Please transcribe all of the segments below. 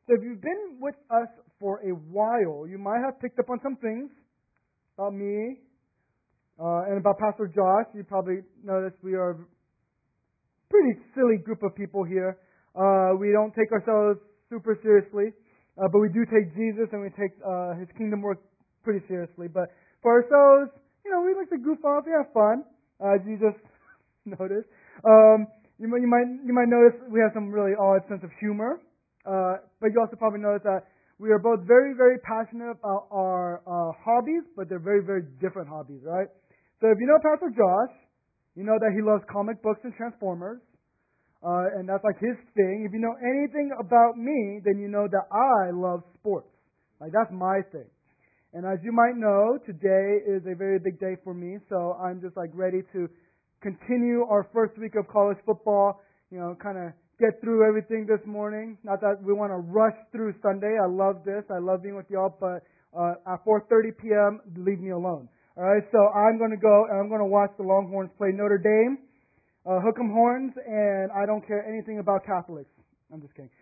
So if you've been with us for a while, you might have picked up on some things about me and about Pastor Josh. You probably noticed we are a pretty silly group of people here. We don't take ourselves super seriously, but we do take Jesus and we take His kingdom work pretty seriously. But for ourselves, we like to goof off, we have fun, as you just noticed. You might notice we have some really odd sense of humor. But you also probably notice that we are both very, very passionate about our hobbies, but they're very, very different hobbies, right? So if you know Pastor Josh, you know that he loves comic books and Transformers, and that's like his thing. If you know anything about me, then you know that I love sports. Like, that's my thing. And as you might know, today is a very big day for me, so I'm just like ready to continue our first week of college football, kind of get through everything this morning. Not that we want to rush through Sunday. I love this. I love being with y'all. But at 4:30 p.m., leave me alone. All right. So I'm going to go and I'm going to watch the Longhorns play Notre Dame, hook 'em horns, and I don't care anything about Catholics. I'm just kidding.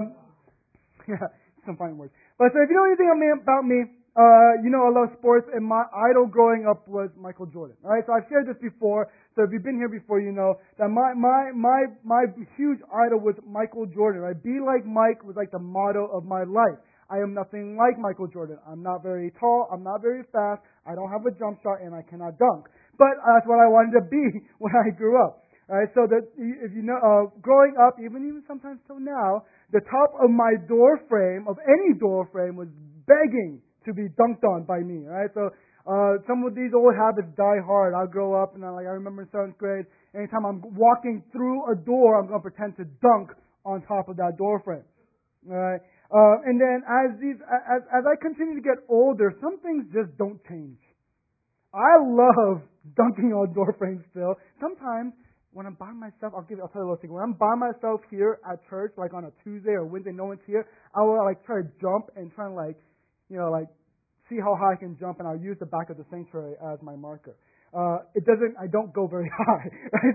Yeah, some fine words. But so if you know anything about me, I love sports, and my idol growing up was Michael Jordan. All right, so I've shared this before. So if you've been here before, you know that my huge idol was Michael Jordan. Right, be like Mike was like the motto of my life. I am nothing like Michael Jordan. I'm not very tall. I'm not very fast. I don't have a jump shot, and I cannot dunk. But that's what I wanted to be when I grew up. All right, so that if you know, growing up, even sometimes till now, the top of my door frame, of any door frame, was begging to be dunked on by me. Right, so some of these old habits die hard. I'll grow up, and I remember in 7th grade, anytime I'm walking through a door, I'm going to pretend to dunk on top of that door frame. All right, and then as I continue to get older, some things just don't change. I love dunking on door frames still. Sometimes when I'm by myself, I'll tell you a little thing. When I'm by myself here at church, like on a Tuesday or Wednesday, no one's here, I will try to jump and try and see how high I can jump, and I'll use the back of the sanctuary as my marker. I don't go very high, right?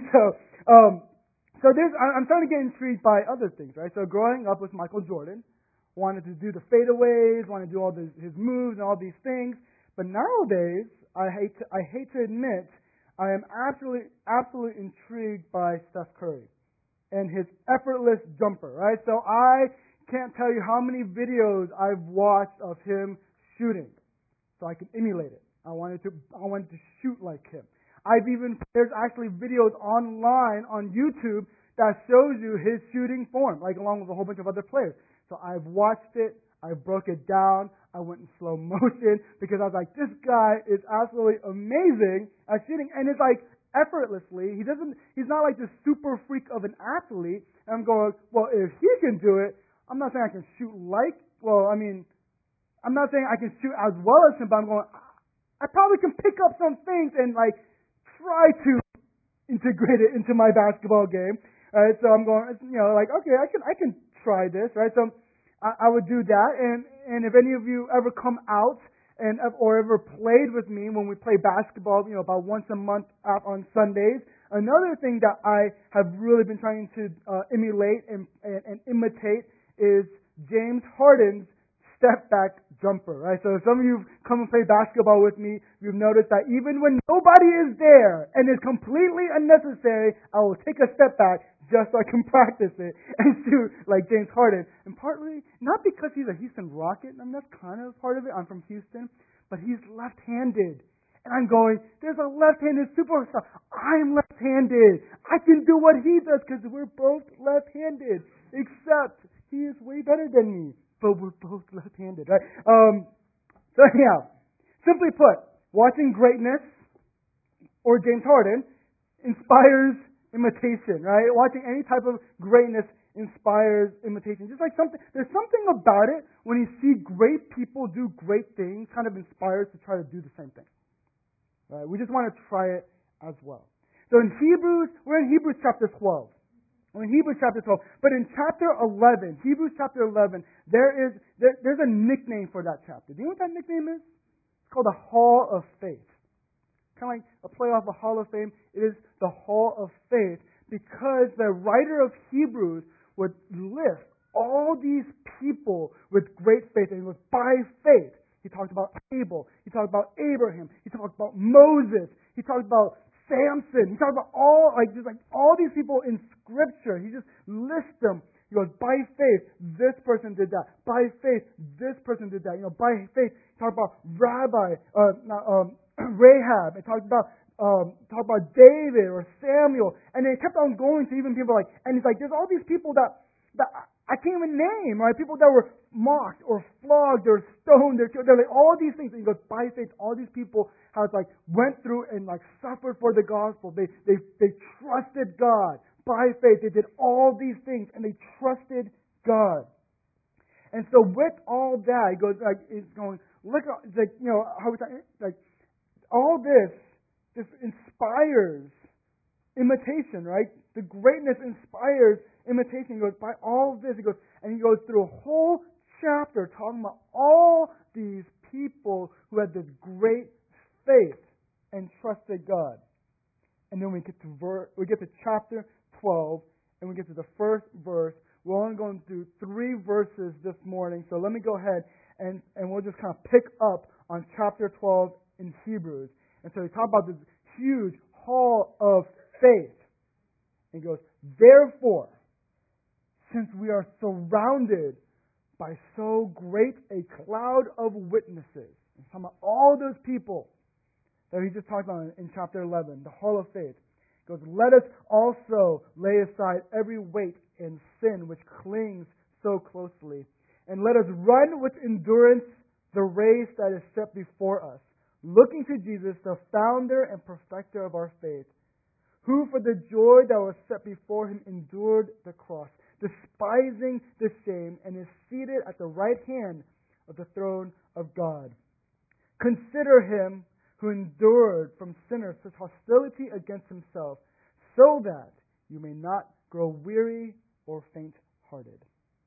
So I'm starting to get intrigued by other things, right? So growing up with Michael Jordan, wanted to do the fadeaways, wanted to do all his moves and all these things, but nowadays, I hate to admit, I am absolutely intrigued by Steph Curry and his effortless jumper, right? So I can't tell you how many videos I've watched of him shooting, so I can emulate it. I wanted to shoot like him. There's actually videos online on YouTube that shows you his shooting form, along with a whole bunch of other players. So I've watched it, I broke it down, I went in slow motion because I was like, this guy is absolutely amazing at shooting, and it's effortlessly. He's not like this super freak of an athlete. And I'm going, well, if he can do it, I'm not saying I can shoot I'm not saying I can shoot as well as him, but I'm going, I probably can pick up some things and try to integrate it into my basketball game. Right? So I'm going, okay, I can try this, right? So I would do that, and if any of you ever come out or ever played with me when we play basketball, about once a month on Sundays. Another thing that I have really been trying to emulate and imitate is James Harden's step back jumper, right? So if some of you come and play basketball with me, you've noticed that even when nobody is there and it's completely unnecessary, I will take a step back just so I can practice it and shoot like James Harden. And partly, not because he's a Houston Rocket, that's kind of part of it. I'm from Houston, but he's left-handed. And I'm going, there's a left-handed superstar. I'm left-handed. I can do what he does because we're both left-handed, except he is way better than me. But we're both left-handed, right? So anyhow, simply put, watching greatness or James Harden inspires imitation, right? Watching any type of greatness inspires imitation. Just there's something about it when you see great people do great things, kind of inspires to try to do the same thing. Right? We just want to try it as well. So we're in Hebrews chapter 12. We're in Hebrews chapter 12. But in chapter 11, Hebrews chapter 11, there's a nickname for that chapter. Do you know what that nickname is? It's called the Hall of Faith. Kind of like a play off of Hall of Fame. It is the Hall of Faith because the writer of Hebrews would list all these people with great faith. And it was by faith. He talked about Abel. He talked about Abraham. He talked about Moses. He talked about Samson. He talked about all these people in Scripture. He just lists them. He goes, by faith, this person did that. By faith, this person did that. By faith, he talked about Rahab. He talked about David or Samuel. And then he kept on going to even people and he's like, there's all these people that I can't even name, right? People that were mocked or flogged or stoned or killed. They're like all these things. And he goes, by faith, all these people went through and suffered for the gospel. They trusted God. By faith, they did all these things and they trusted God. And so with all that, he goes, he's going, look, how we talking, all this inspires imitation, right? The greatness inspires imitation. He goes, by all this, he goes through a whole chapter talking about all these people who had this great faith and trusted God. And then we get to chapter 12, and we get to the first verse. We're only going to do 3 verses this morning, so let me go ahead and we'll just kind of pick up on chapter 12 in Hebrews. And so he talks about this huge hall of faith. And he goes, therefore, since we are surrounded by so great a cloud of witnesses, and talking about all those people that he just talked about in chapter 11, the hall of faith. He goes, let us also lay aside every weight and sin which clings so closely, and let us run with endurance the race that is set before us, looking to Jesus, the founder and perfecter of our faith, who for the joy that was set before him endured the cross, despising the shame, and is seated at the right hand of the throne of God. Consider him who endured from sinners such hostility against himself, so that you may not grow weary or faint-hearted.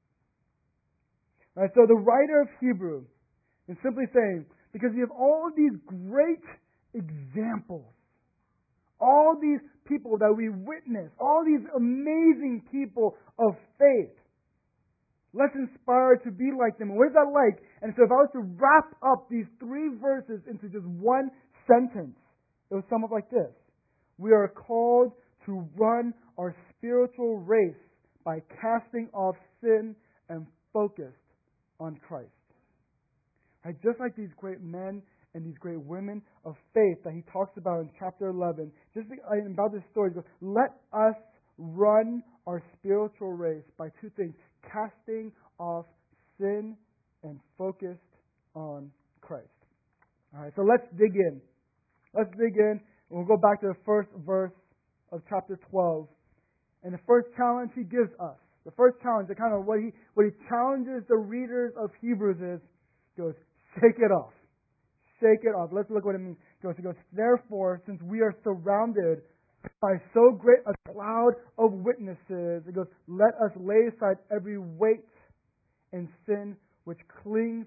Right, so the writer of Hebrews is simply saying, because you have all these great examples, all these people that we witness, all these amazing people of faith, let's inspire to be like them. And what is that like? And so if I was to wrap up these 3 verses into just one sentence, it would sum up like this. We are called to run our spiritual race by casting off sin and focused on Christ. Right? Just like these great men and these great women of faith that he talks about in chapter 11, just about this story, he goes, let us run our spiritual race by 2 things, casting off sin and focused on Christ. All right, so let's dig in. Let's dig in, and we'll go back to the first verse of chapter 12. And the first challenge he gives us, the first challenge, the kind of what he challenges the readers of Hebrews is, goes, shake it off. Shake it off. He goes, therefore, since we are surrounded by so great a cloud of witnesses, it goes, let us lay aside every weight and sin which clings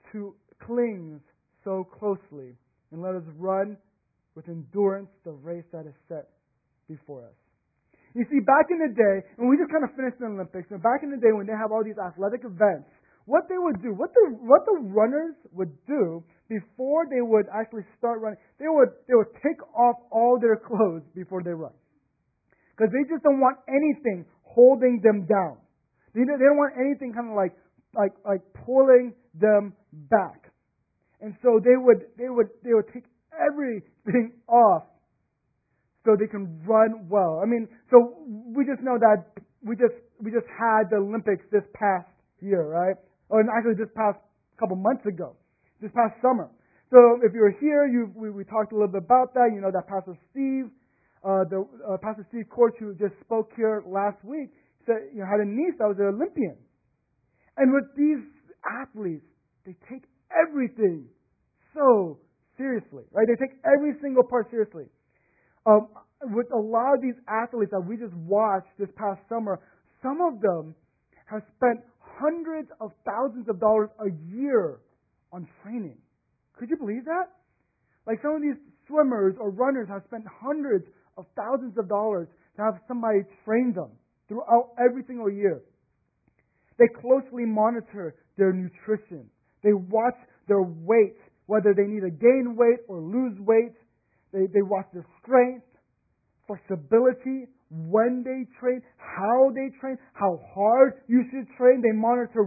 so closely, and let us run with endurance the race that is set before us. You see, back in the day, and we just kind of finished the Olympics, and back in the day when they have all these athletic events, what they would do, what the runners would do before they would actually start running, they would take off all their clothes before they run, because they just don't want anything holding them down. They don't want anything kind of like pulling them back, and so they would take everything off so they can run well. I mean, so we just know that we just had the Olympics this past year, right? Or actually this past couple months ago, this past summer. So if you were here, we talked a little bit about that. You know that Pastor Steve, Pastor Steve Korch, who just spoke here last week, said had a niece that was an Olympian. And with these athletes, they take everything so seriously, right? They take every single part seriously. With a lot of these athletes that we just watched this past summer, some of them have spent hundreds of thousands of dollars a year on training. Could you believe that? Like some of these swimmers or runners have spent hundreds of thousands of dollars to have somebody train them throughout every single year. They closely monitor their nutrition. They watch their weight, whether they need to gain weight or lose weight. They watch their strength, flexibility, when they train, how they train, how hard you should train. They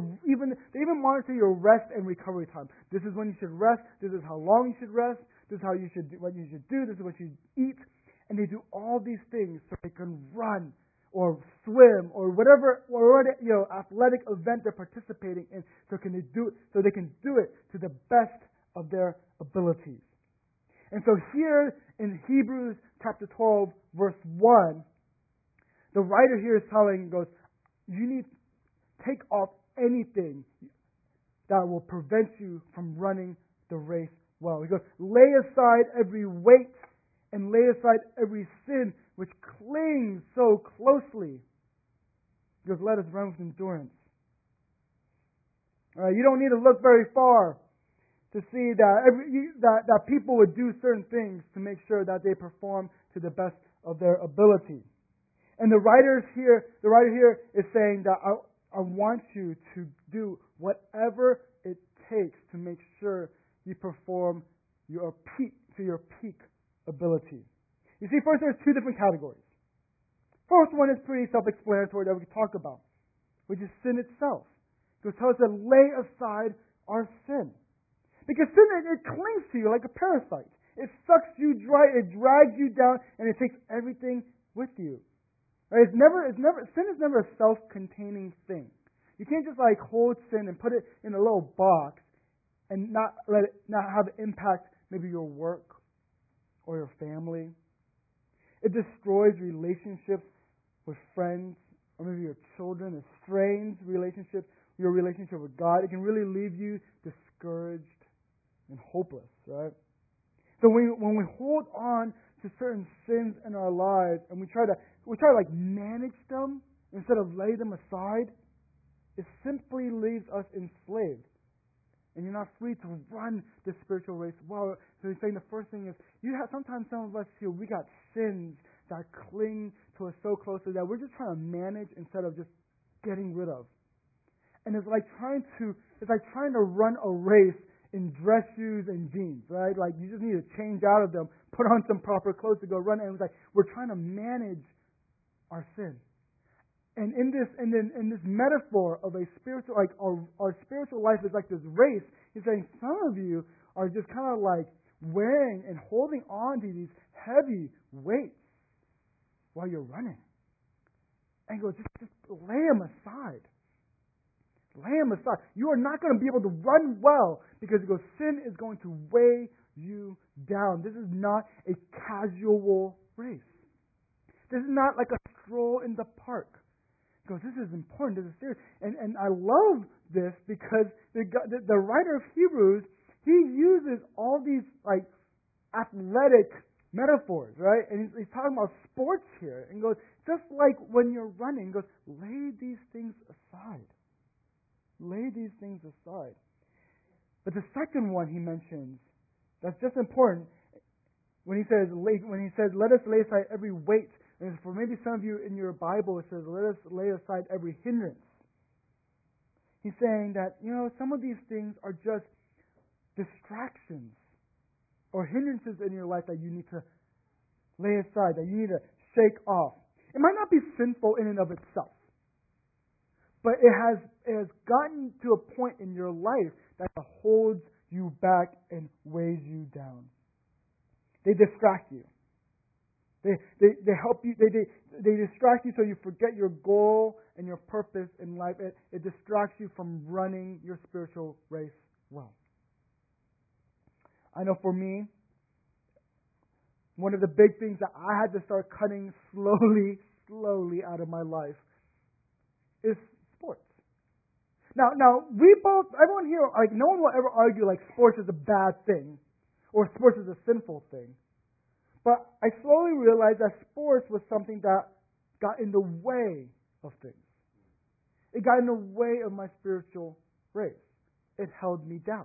even monitor your rest and recovery time. This is when you should rest. This is how long you should rest. This is what you should do. This is what you eat. And they do all these things so they can run or swim or whatever athletic event they're participating in. So they can do it to the best of their abilities. And so here in Hebrews chapter 12, verse 1, the writer here is you need to take off anything that will prevent you from running the race well. He goes, lay aside every weight and lay aside every sin which clings so closely. He goes, let us run with endurance. All right, you don't need to look very far to see that people would do certain things to make sure that they perform to the best of their ability. And the writer here is saying that I want you to do whatever it takes to make sure you perform to your peak ability. You see, first there's two different categories. First one is pretty self-explanatory that we can talk about, which is sin itself. It tells us to lay aside our sin. Because sin, it clings to you like a parasite. It sucks you dry, it drags you down, and it takes everything with you. Right? Sin is never a self-containing thing. You can't just hold sin and put it in a little box and not have it impact maybe your work or your family. It destroys relationships with friends or maybe your children. It strains your relationship with God. It can really leave you discouraged and hopeless, right? So when we hold on to certain sins in our lives and we try to manage them instead of lay them aside, it simply leaves us enslaved. And you're not free to run the spiritual race well. So he's saying the first thing is, sometimes some of us feel we got sins that cling to us so closely that we're just trying to manage instead of just getting rid of. And it's like trying to run a race in dress shoes and jeans, right? Like you just need to change out of them, put on some proper clothes to go run. And it's like we're trying to manage our sin. And in this metaphor of a spiritual, our spiritual life is like this race. He's saying some of you are just kind of like wearing and holding on to these heavy weights while you're running. And he goes, just lay them aside. Lay them aside. You are not going to be able to run well because he goes, sin is going to weigh you down. This is not a casual race. This is not like a stroll in the park. He goes, this is important. This is serious. And I love this because the writer of Hebrews, he uses all these athletic metaphors, right? And he's talking about sports here. And he goes, just like when you're running, he goes, lay these things aside. Lay these things aside. But the second one he mentions, that's just important, when he says, let us lay aside every weight. And for maybe some of you in your Bible, it says, let us lay aside every hindrance. He's saying that, some of these things are just distractions or hindrances in your life that you need to lay aside, that you need to shake off. It might not be sinful in and of itself, but it has gotten to a point in your life that holds you back and weighs you down. They distract you. They help you. They distract you so you forget your goal and your purpose in life. It distracts you from running your spiritual race well. I know for me, one of the big things that I had to start cutting slowly out of my life is sports. Now everyone here, no one will ever argue sports is a bad thing or sports is a sinful thing. But I slowly realized that sports was something that got in the way of things. It got in the way of my spiritual race. It held me down.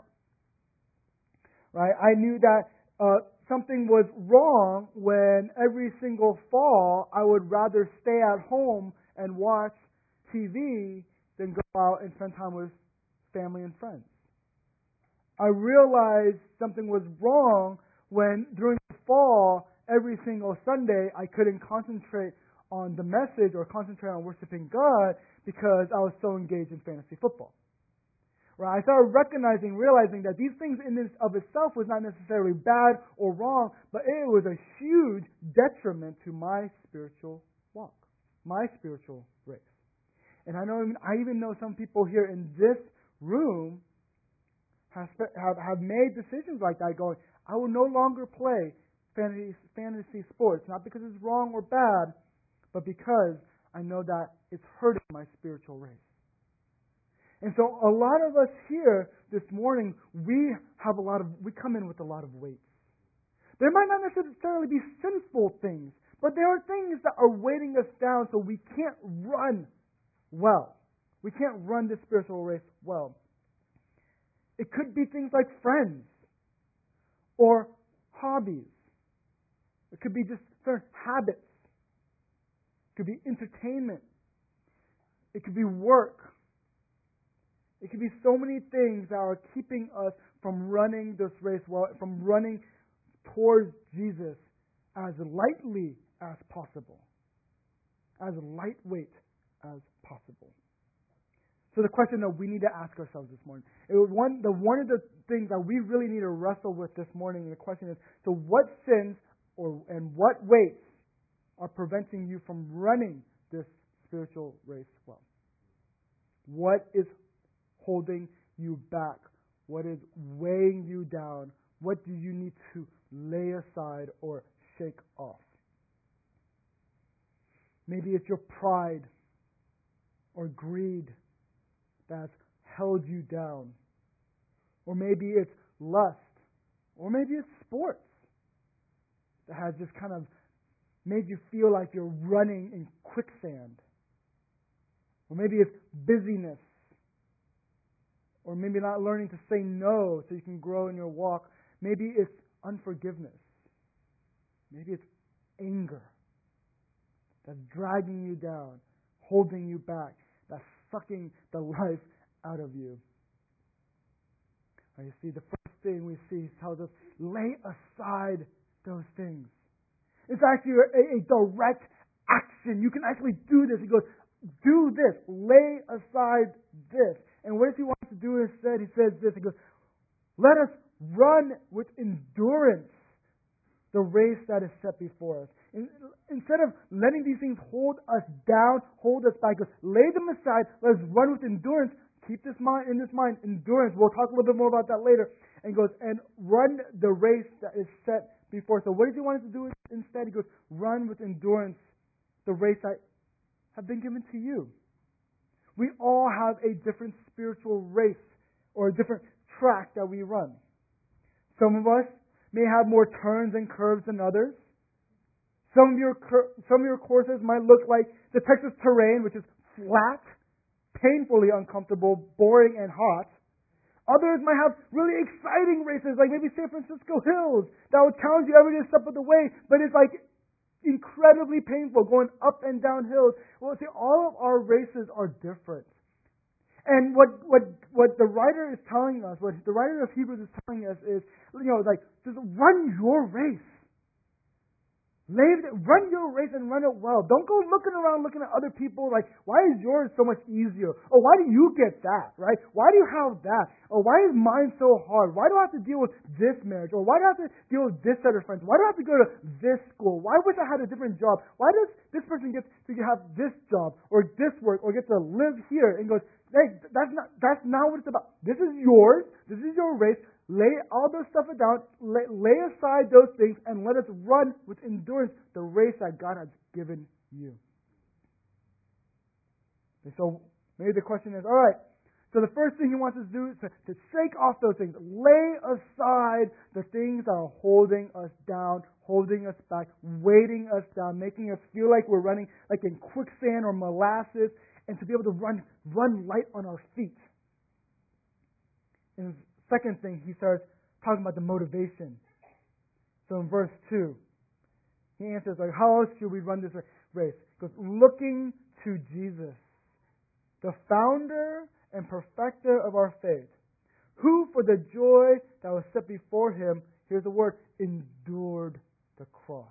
Right? I knew that something was wrong when every single fall I would rather stay at home and watch TV than go out and spend time with family and friends. I realized something was wrong when during the fall, every single Sunday, I couldn't concentrate on the message or concentrate on worshiping God because I was so engaged in fantasy football. Right? I started realizing that these things in and of itself was not necessarily bad or wrong, but it was a huge detriment to my spiritual walk, my spiritual race. And I even know some people here in this room have made decisions like that, going, I will no longer play fantasy sports, not because it's wrong or bad, but because I know that it's hurting my spiritual race. And so a lot of us here this morning, we come in with a lot of weights. There might not necessarily be sinful things, but there are things that are weighting us down so we can't run well. We can't run this spiritual race well. It could be things like friends or hobbies. It could be just certain habits. It could be entertainment. It could be work. It could be so many things that are keeping us from running this race well, from running towards Jesus as lightly as possible, as lightweight as possible. So the question that we need to ask ourselves this morning, one of the things that we really need to wrestle with this morning, and the question is, so what sins and what weights are preventing you from running this spiritual race well? What is holding you back? What is weighing you down? What do you need to lay aside or shake off? Maybe it's your pride or greed that's held you down. Or maybe it's lust. Or maybe it's sports that has just kind of made you feel like you're running in quicksand. Or maybe it's busyness. Or maybe not learning to say no so you can grow in your walk. Maybe it's unforgiveness. Maybe it's anger that's dragging you down, holding you back, that's sucking the life out of you. You see, the first thing we see tells us, lay aside those things. It's actually a direct action. You can actually do this. He goes, do this. Lay aside this. And what does he want to do instead? He says this. He goes, let us run with endurance the race that is set before us. Instead of letting these things hold us down, hold us back, goes, lay them aside. Let us run with endurance. Keep this mind in this mind, endurance. We'll talk a little bit more about that later. And goes, and run the race that is set before us. So what does he want us to do instead? He goes, run with endurance the race that have been given to you. We all have a different spiritual race or a different track that we run. Some of us may have more turns and curves than others. Some of your courses might look like the Texas terrain, which is flat, painfully uncomfortable, boring, and hot. Others might have really exciting races, like maybe San Francisco Hills, that will challenge you every step of the way, but it's like incredibly painful, going up and down hills. Well, see, all of our races are different. And what the writer is telling us, what the writer of Hebrews is telling us is, like, just run your race. Run your race and run it well. Don't go looking around looking at other people like, why is yours so much easier? Or why do you get that, right? Why do you have that? Or why is mine so hard? Why do I have to deal with this marriage? Or why do I have to deal with this set of friends? Why do I have to go to this school? Why wish I had a different job? Why does this person get to have this job or this work or get to live here? And goes, hey, that's not what it's about. This is yours. This is your race. Lay all those stuff down, lay aside those things, and let us run with endurance the race that God has given you. And so maybe the question is, all right, so the first thing he wants us to do is to shake off those things. Lay aside the things that are holding us down, holding us back, weighting us down, making us feel like we're running like in quicksand or molasses, and to be able to run light on our feet. And second thing, he starts talking about the motivation. So in verse 2, he answers, like, how else should we run this race? He goes, looking to Jesus, the founder and perfecter of our faith, who for the joy that was set before him, here's the word, endured the cross,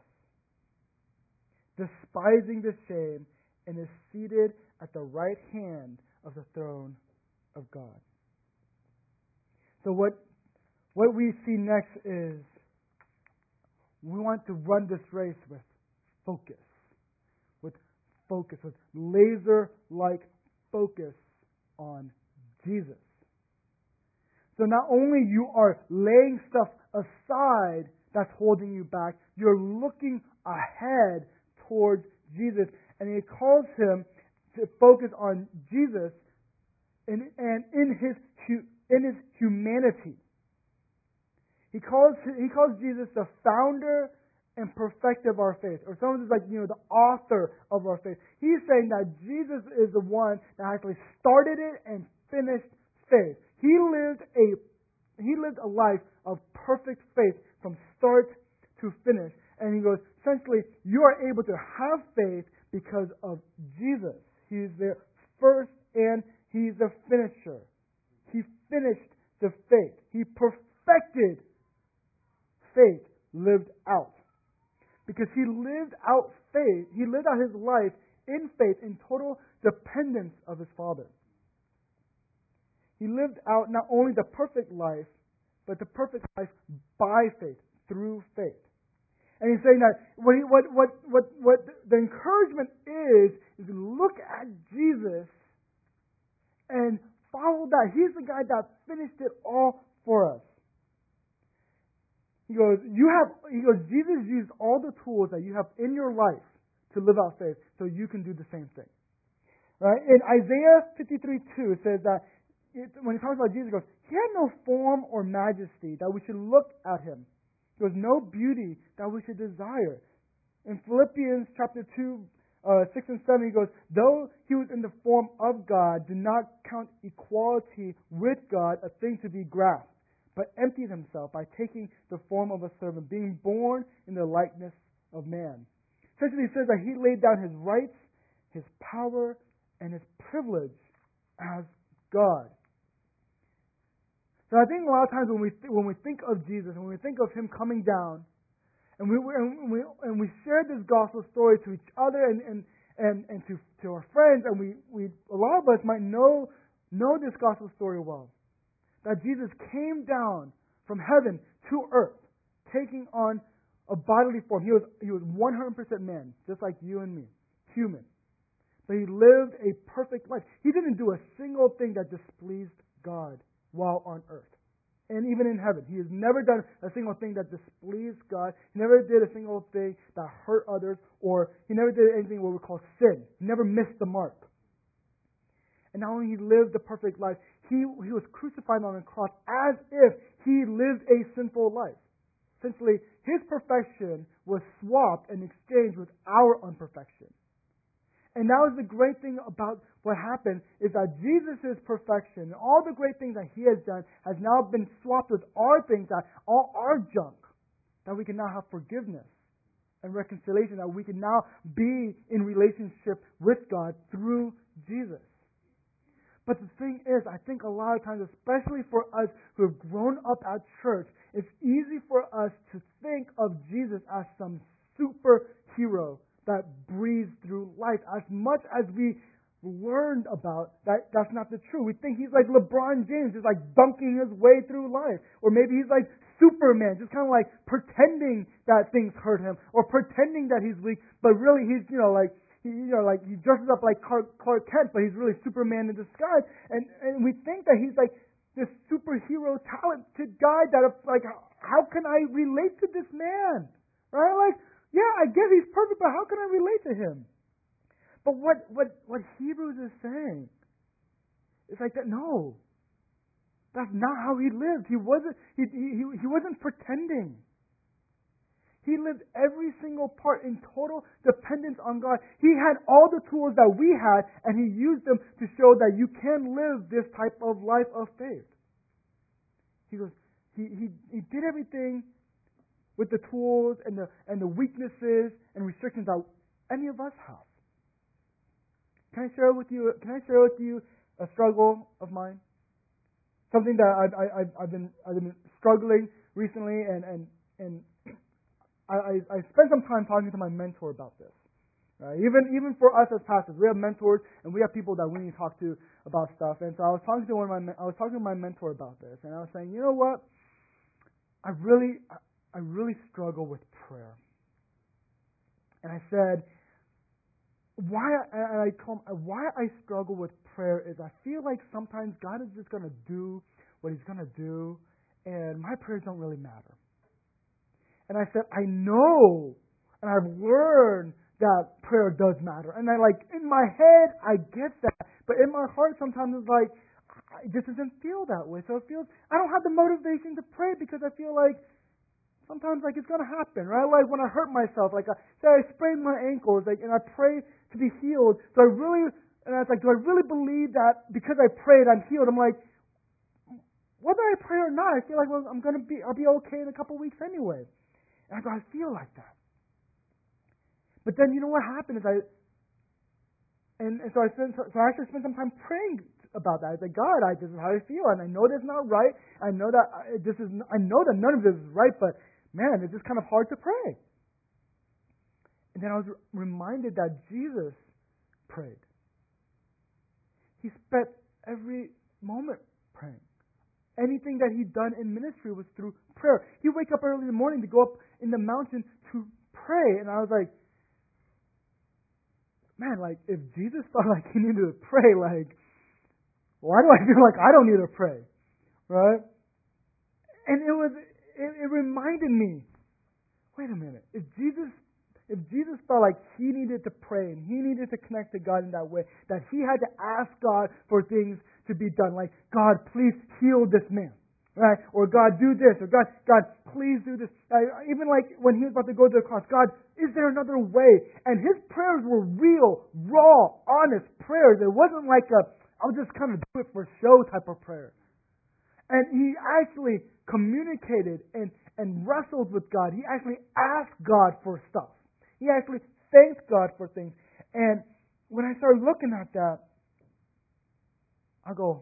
despising the shame, and is seated at the right hand of the throne of God. So what we see next is we want to run this race with focus, with laser-like focus on Jesus. So not only you are laying stuff aside that's holding you back, you're looking ahead towards Jesus. And he calls him to focus on Jesus and in his humanity. He calls Jesus the founder and perfecter of our faith. Or some of it's like, the author of our faith. He's saying that Jesus is the one that actually started it and finished faith. He lived a life of perfect faith from start to finish. And he goes, essentially, you are able to have faith because of Jesus. He's the first and he's the finisher. He finished the faith. He perfected faith lived out. Because he lived out faith, he lived out his life in faith, in total dependence of his Father. He lived out not only the perfect life, but the perfect life by faith, through faith. And he's saying that what the encouragement is look at Jesus and follow that. He's the guy that finished it all for us. He goes, Jesus used all the tools that you have in your life to live out faith, so you can do the same thing. Right? In Isaiah 53:2, it says that when he talks about Jesus, he goes, he had no form or majesty that we should look at him. There was no beauty that we should desire. In Philippians chapter 2, 6 and 7, he goes, though he was in the form of God, did not count equality with God a thing to be grasped, but emptied himself by taking the form of a servant, being born in the likeness of man. Essentially, he says that he laid down his rights, his power, and his privilege as God. So I think a lot of times when we think of Jesus, when we think of him coming down, and we share this gospel story to each other and to our friends, and we a lot of us might know this gospel story well. That Jesus came down from heaven to earth, taking on a bodily form. He was 100% man, just like you and me, human. But he lived a perfect life. He didn't do a single thing that displeased God while on earth. And even in heaven, he has never done a single thing that displeased God. He never did a single thing that hurt others, or he never did anything what we call sin. He never missed the mark. And not only he lived the perfect life, he was crucified on the cross as if he lived a sinful life. Essentially, his perfection was swapped and exchanged with our imperfection. And that was the great thing about what happened, is that Jesus' perfection, all the great things that he has done, has now been swapped with our things, that all our junk, that we can now have forgiveness and reconciliation, that we can now be in relationship with God through Jesus. But the thing is, I think a lot of times, especially for us who have grown up at church, it's easy for us to think of Jesus as some superhero that breathes through life. As much as we learned about that's not the truth. We think he's like LeBron James, just like dunking his way through life. Or maybe he's like Superman, just kind of like pretending that things hurt him, or pretending that he's weak, but really he's, he dresses up like Clark Kent, but he's really Superman in disguise. And we think that he's like this superhero talented guy that, like, how can I relate to this man? Right? Like, yeah, I get he's perfect, but how can I relate to him? But what Hebrews is saying is like that. No, that's not how he lived. He wasn't pretending. He lived every single part in total dependence on God. He had all the tools that we had, and he used them to show that you can live this type of life of faith. He goes, he did everything with the tools and the weaknesses and restrictions that any of us have. Can I share with you a struggle of mine? Something that I've been struggling recently, and I spent some time talking to my mentor about this. Right? Even for us as pastors, we have mentors and we have people that we need to talk to about stuff. And so I was talking to my mentor about this, and I was saying, you know what? I really struggle with prayer. And I said, why I struggle with prayer is I feel like sometimes God is just going to do what He's going to do, and my prayers don't really matter. And I said, I know, and I've learned that prayer does matter. And in my head, I get that, but in my heart sometimes it's like, this doesn't feel that way. So it feels, I don't have the motivation to pray because I feel like sometimes it's going to happen, right? Like when I hurt myself, say I sprained my ankles, and I pray to be healed. I was like, do I really believe that because I prayed I'm healed? I'm like, whether I pray or not, I feel like I'll be okay in a couple weeks anyway. And I go, I feel like that. But then you know what happened is I actually spent some time praying about that. I said, God, this is how I feel, and I know this is not right. I know that I know that none of this is right, but man, it's just kind of hard to pray. And then I was reminded that Jesus prayed. He spent every moment praying. Anything that He'd done in ministry was through prayer. He'd wake up early in the morning to go up in the mountain to pray. And I was like, man, if Jesus felt like He needed to pray, why do I feel like I don't need to pray? Right? And it reminded me, wait a minute, if Jesus felt like He needed to pray and He needed to connect to God in that way, that He had to ask God for things to be done, like, God, please heal this man, right? Or God, do this, or God, please do this. Even when He was about to go to the cross, God, is there another way? And His prayers were real, raw, honest prayers. It wasn't like I'll just kind of do it for show type of prayer. And He actually communicated and wrestled with God. He actually asked God for stuff. He actually thanked God for things. And when I started looking at that, I go,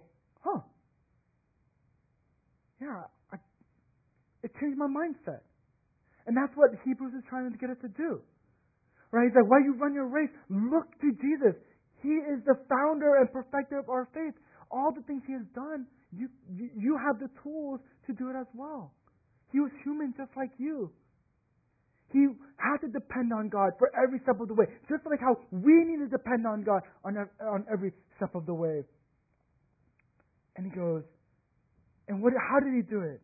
yeah, it changed my mindset. And that's what Hebrews is trying to get us to do. Right? He's like, while you run your race, look to Jesus. He is the founder and perfecter of our faith. All the things He has done, you have the tools to do it as well. He was human just like you. He had to depend on God for every step of the way, just like how we need to depend on God on every step of the way. And He goes, and how did He do it?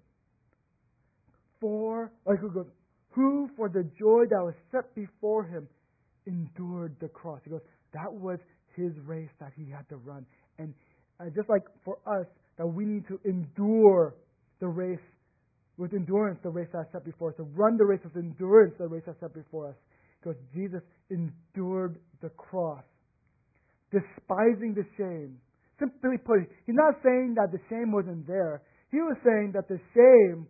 Who for the joy that was set before Him endured the cross. He goes, that was His race that He had to run. And just like for us, that we need to endure the race with endurance, the race that's set before us. To run the race with endurance, the race that's set before us. Because Jesus endured the cross, despising the shame. Simply put, He's not saying that the shame wasn't there. He was saying that the shame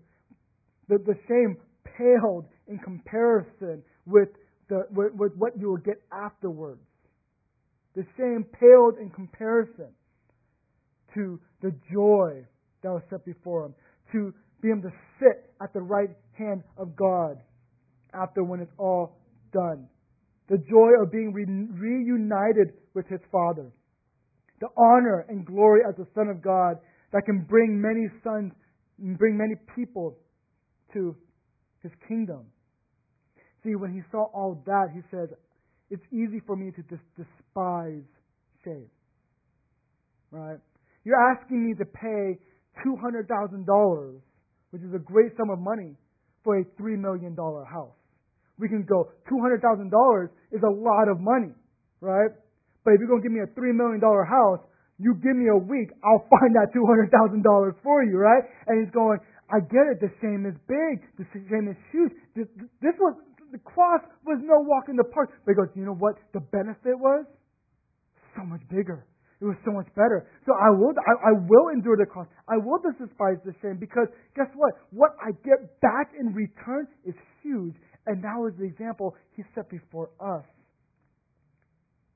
paled in comparison with what you will get afterwards. The shame paled in comparison to the joy that was set before Him, to be able to sit at the right hand of God after when it's all done. The joy of being reunited with His Father. The honor and glory as the Son of God that can bring many sons and bring many people to His kingdom. See, when He saw all that, He says, it's easy for me to despise shame. Right? You're asking me to pay $200,000, which is a great sum of money, for a $3 million house. We can go, $200,000 is a lot of money, right? But if you're going to give me a $3 million house, you give me a week, I'll find that $200,000 for you, right? And He's going, I get it, the shame is big, the shame is huge. The cross was no walk in the park. But He goes, you know what the benefit was? So much bigger. It was so much better. So I will endure the cross. I will despise the shame, because guess what? What I get back in return is huge. And that was the example He set before us.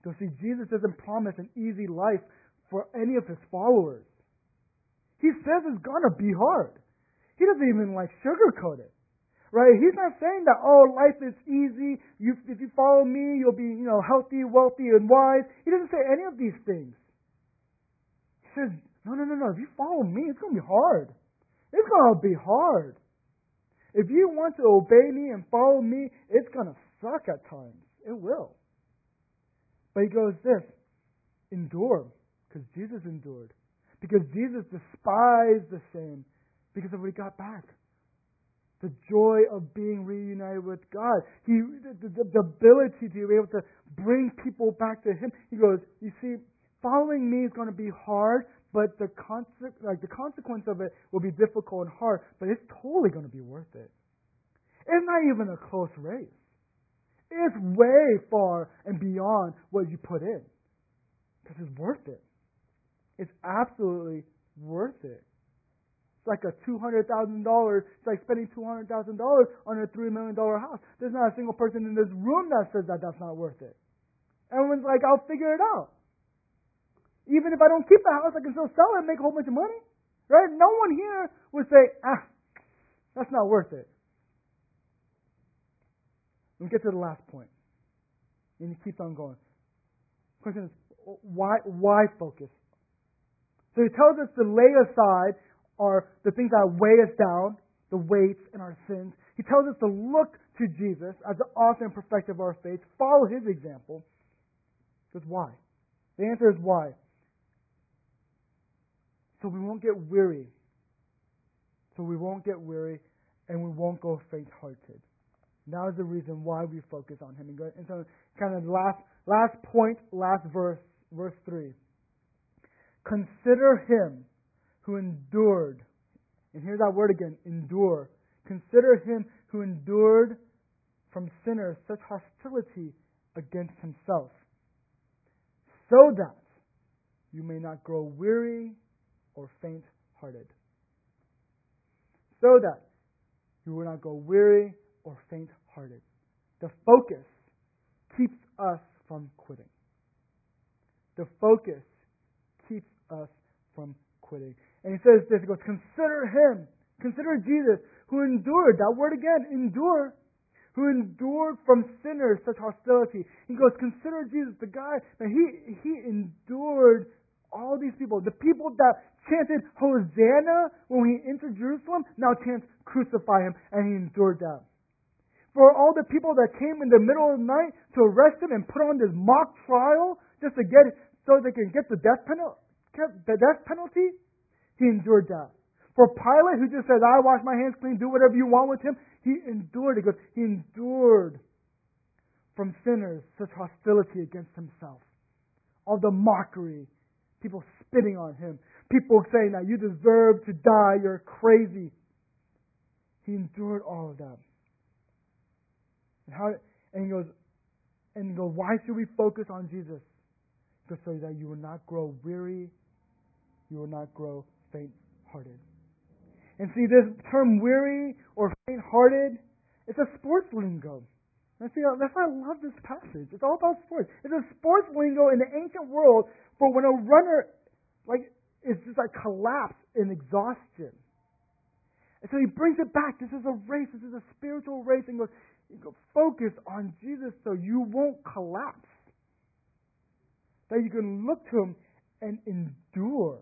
So see, Jesus doesn't promise an easy life for any of his followers. He says it's going to be hard. He doesn't even sugarcoat it. Right? He's not saying that, life is easy. If you follow me, you'll be, healthy, wealthy, and wise. He doesn't say any of these things. He says, no. If you follow me, it's going to be hard. It's going to be hard. If you want to obey me and follow me, it's going to suck at times. It will. But he goes this, endure, because Jesus endured. Because Jesus despised the sin because of what he got back. The joy of being reunited with God. The ability to be able to bring people back to him. He goes, you see, following me is going to be hard, but the consequence of it will be difficult and hard, but it's totally going to be worth it. It's not even a close race. It's way far and beyond what you put in. Because it's worth it. It's absolutely worth it. It's like a $200,000. It's like spending $200,000 on a $3 million house. There's not a single person in this room that says that that's not worth it. Everyone's like, I'll figure it out. Even if I don't keep the house, I can still sell it and make a whole bunch of money. Right? No one here would say, that's not worth it. Let me get to the last point. And he keeps on going. The question is, why focus? So he tells us to lay aside the things that weigh us down, the weights and our sins. He tells us to look to Jesus as the author and perfecter of our faith, follow his example. Because why? The answer is why. So we won't get weary. And we won't go faint-hearted. Now is the reason why we focus on him. And so kind of last point, last verse 3. Consider him who endured. And here's that word again, endure. Consider him who endured from sinners such hostility against himself, so that you may not grow weary or faint-hearted. So that you will not go weary or faint-hearted. The focus keeps us from quitting. The focus keeps us from quitting. And he says this, he goes, consider him, consider Jesus, who endured, that word again, endure, who endured from sinners such hostility. He goes, consider Jesus, the guy that he endured all these people. The people that chanted Hosanna when he entered Jerusalem, now chant crucify him, and he endured that. For all the people that came in the middle of the night to arrest him and put on this mock trial just to so they can get the death penalty, he endured that. For Pilate, who just says, I wash my hands clean, do whatever you want with him, he endured it. He endured from sinners such hostility against himself. All the mockery, people spitting on him, people saying that you deserve to die, you're crazy. He endured all of that. And he goes, why should we focus on Jesus? Because so that you will not grow weary, you will not grow faint-hearted. And see, this term weary or faint-hearted, it's a sports lingo. And see, that's why I love this passage. It's all about sports. It's a sports lingo in the ancient world for when a runner is just collapse in exhaustion. And so he brings it back. This is a race. This is a spiritual race. And you go focus on Jesus so you won't collapse. That you can look to him and endure.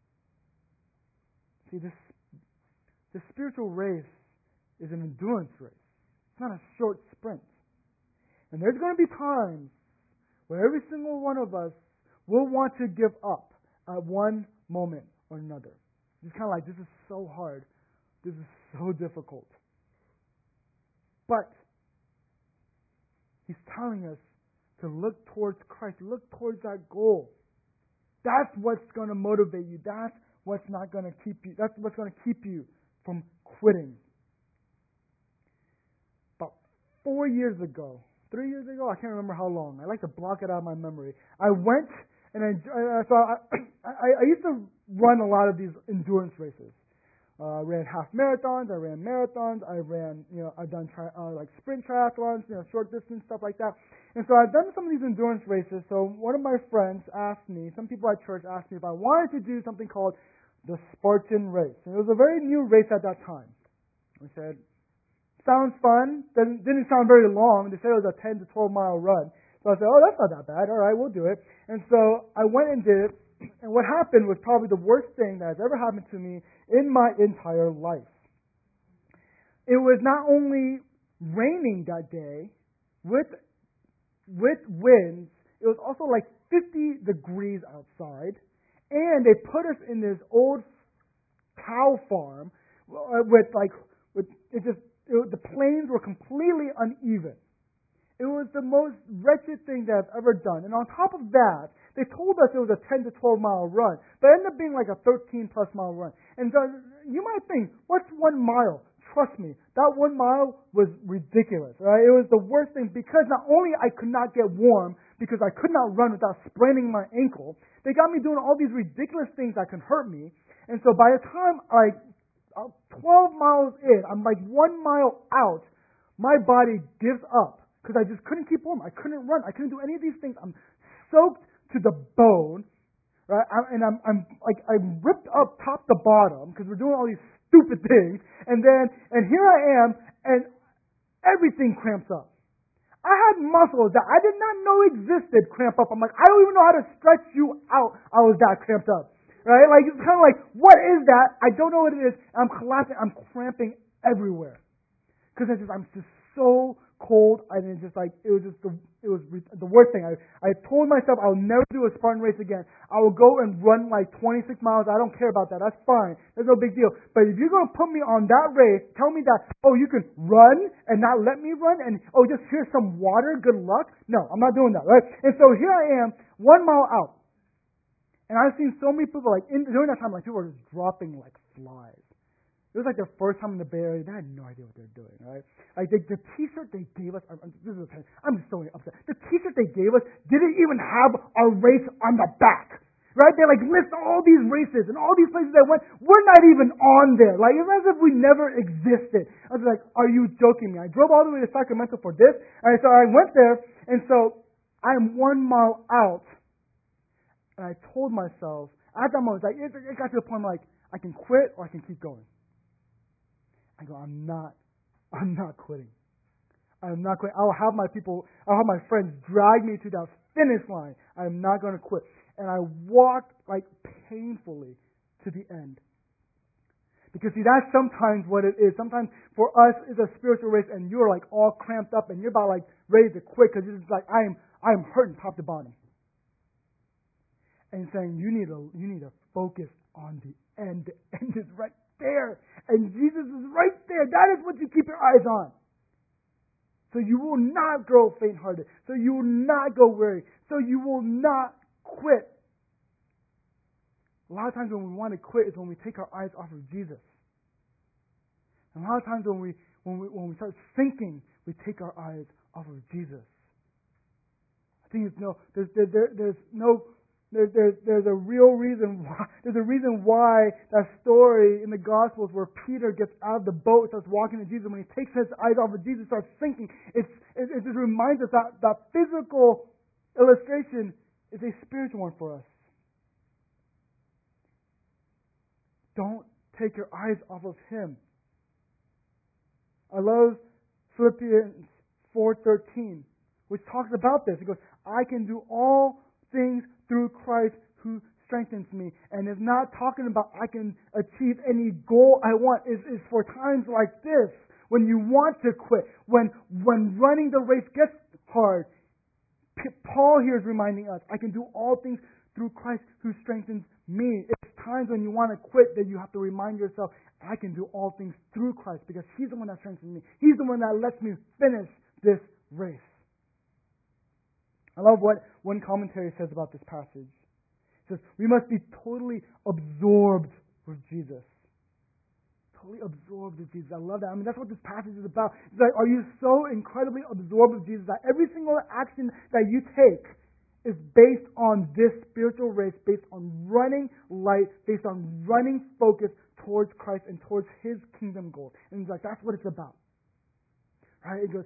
See, this spiritual race is an endurance race. It's not a short sprint. And there's going to be times where every single one of us will want to give up at one moment or another. It's kind of like, this is so hard. This is so difficult. But he's telling us to look towards Christ, look towards that goal. That's what's going to motivate you. That's what's not going to keep you. That's what's going to keep you from quitting. About 3 years ago, I can't remember how long. I like to block it out of my memory. I went and I used to run a lot of these endurance races. I ran half marathons, I ran marathons, I've done like sprint triathlons, short distance stuff like that. And so I've done some of these endurance races. So one of my friends asked me, some people at church asked me if I wanted to do something called the Spartan race. And it was a very new race at that time. I said, sounds fun. Didn't sound very long. They said it was a 10 to 12 mile run. So I said, oh, that's not that bad. All right, we'll do it. And so I went and did it. And what happened was probably the worst thing that has ever happened to me in my entire life. It was not only raining that day with winds, it was also like 50 degrees outside. And they put us in this old cow farm the plains were completely uneven. It was the most wretched thing that I've ever done. And on top of that, they told us it was a 10 to 12 mile run, but it ended up being like a 13 plus mile run. And so you might think, what's 1 mile? Trust me, that 1 mile was ridiculous. Right? It was the worst thing because not only I could not get warm because I could not run without spraining my ankle, they got me doing all these ridiculous things that can hurt me. And so by the time 12 miles in, I'm like 1 mile out, my body gives up. Because I just couldn't keep warm. I couldn't run. I couldn't do any of these things. I'm soaked to the bone, right? I'm ripped up top to bottom because we're doing all these stupid things. And here I am, and everything cramps up. I had muscles that I did not know existed cramp up. I'm like, I don't even know how to stretch you out. I was that cramped up, right? Like it's kind of like, what is that? I don't know what it is. I'm collapsing. I'm cramping everywhere because I'm just so cold, and it was the worst thing. I told myself I'll never do a Spartan race again. I will go and run like 26 miles. I don't care about that. That's fine. There's no big deal. But if you're going to put me on that race, tell me that, you can run and not let me run, and just here's some water, good luck. No, I'm not doing that, right? And so here I am, 1 mile out. And I've seen so many people during that time, people were just dropping like flies. It was like their first time in the Bay Area. They had no idea what they were doing, right? Like the T-shirt they gave us, I'm just so upset. The T-shirt they gave us didn't even have our race on the back, right? They list all these races and all these places they went. We're not even on there. Like, it's as if we never existed. I was like, are you joking me? I drove all the way to Sacramento for this, and so I went there, and so I'm 1 mile out, and I told myself, at that moment, it got to the point I can quit or I can keep going. I go, I'm not quitting. I'm not quitting. I'll have my friends drag me to that finish line. I'm not going to quit. And I walked painfully to the end. Because see, that's sometimes what it is. Sometimes for us it's a spiritual race and you're all cramped up and you're about ready to quit because it's I am hurting top to bottom. And saying you need to focus on the end. The end is right there. And Jesus is right there. That is what you keep your eyes on. So you will not grow faint-hearted. So you will not go weary. So you will not quit. A lot of times when we want to quit is when we take our eyes off of Jesus. And a lot of times when we start thinking, we take our eyes off of Jesus. I think there's a real reason why. There's a reason why that story in the Gospels where Peter gets out of the boat, starts walking to Jesus. When he takes his eyes off of Jesus, starts thinking. It just reminds us that physical illustration is a spiritual one for us. Don't take your eyes off of Him. I love Philippians 4:13, which talks about this. It goes, I can do all things through Christ who strengthens me. And it's not talking about I can achieve any goal I want. It's for times like this when you want to quit, when running the race gets hard. Paul here is reminding us, I can do all things through Christ who strengthens me. It's times when you want to quit that you have to remind yourself, I can do all things through Christ because He's the one that strengthens me. He's the one that lets me finish this race. I love what one commentary says about this passage. It says, we must be totally absorbed with Jesus. Totally absorbed with Jesus. I love that. I mean, that's what this passage is about. It's are you so incredibly absorbed with Jesus that every single action that you take is based on this spiritual race, based on running light, based on running focus towards Christ and towards His kingdom goals. And he's like, that's what it's about. Right? He goes,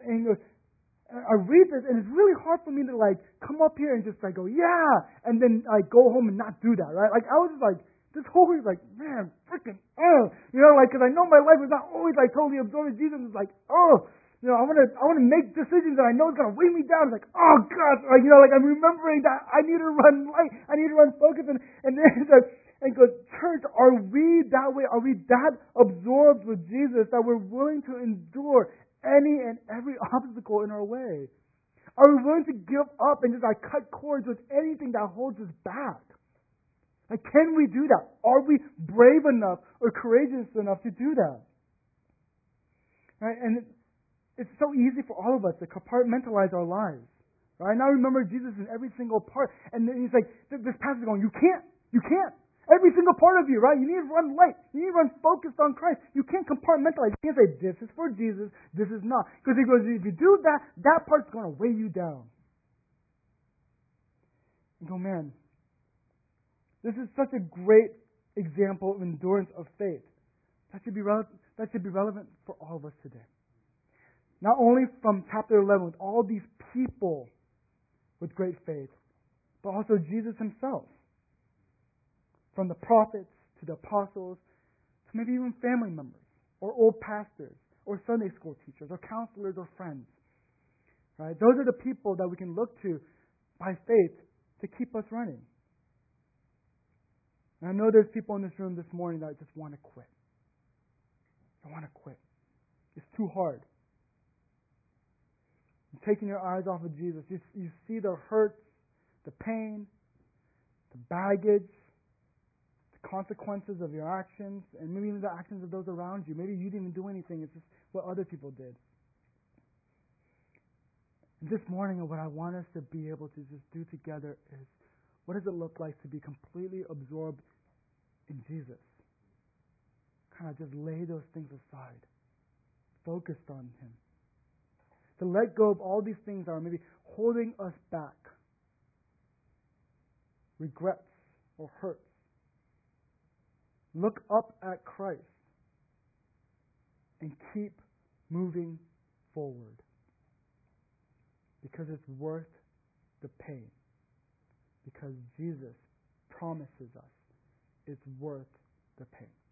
I read this and it's really hard for me to like come up here and just like go, yeah, and then like go home and not do that, right? Like I was just like, this whole week like, man, freaking, like, cause I know my life is not always like totally absorbed in Jesus. It's like, I want to make decisions that I know is going to weigh me down. It's like, oh God, like, like I'm remembering that I need to run light, I need to run focus, and then and goes, church, are we that way? Are we that absorbed with Jesus that we're willing to endure any and every obstacle in our way? Are we willing to give up and just like cut cords with anything that holds us back? Like, can we do that? Are we brave enough or courageous enough to do that? Right? And it's so easy for all of us to compartmentalize our lives. Right? Now remember Jesus in every single part. And then he's like, this passage is going, you can't. Every single part of you, right? You need to run light. You need to run focused on Christ. You can't compartmentalize. You can't say, this is for Jesus, this is not. Because he goes, if you do that, that part's going to weigh you down. You go, man, this is such a great example of endurance of faith. That should be relevant for all of us today. Not only from chapter 11 with all these people with great faith, but also Jesus himself. From the prophets to the apostles to maybe even family members or old pastors or Sunday school teachers or counselors or friends. Right? Those are the people that we can look to by faith to keep us running. And I know there's people in this room this morning that just want to quit. They want to quit. It's too hard. You're taking your eyes off of Jesus. You see the hurts, the pain, the baggage, the consequences of your actions, and maybe even the actions of those around you. Maybe you didn't even do anything. It's just what other people did. And this morning, what I want us to be able to just do together is, what does it look like to be completely absorbed in Jesus? Kind of just lay those things aside, focused on Him. To let go of all these things that are maybe holding us back, regrets or hurts. Look up at Christ and keep moving forward, because it's worth the pain. Because Jesus promises us it's worth the pain.